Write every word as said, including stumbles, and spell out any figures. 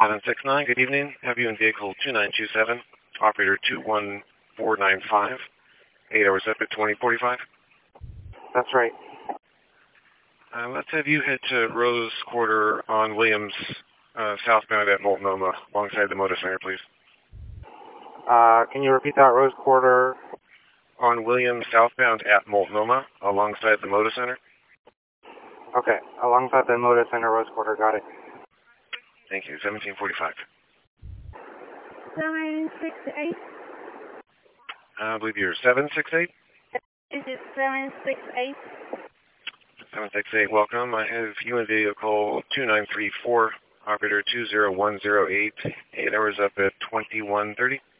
seven six nine, good evening. Have you in vehicle two nine two seven, operator two one four nine five, eight hours up at twenty forty-five. That's right. Uh, let's have you head to Rose Quarter on Williams, uh, southbound at Multnomah, alongside the Motor Center, please. Uh, can you repeat that? Rose Quarter? On Williams, southbound at Multnomah, alongside the Motor Center. Okay, alongside the Motor Center, Rose Quarter, got it. Thank you, seventeen forty-five. seven six eight. I believe you're seven six eight? Is it seven six eight? seven six eight, welcome. I have you in vehicle two nine three four, operator two zero one zero eight, eight hours up at twenty-one thirty.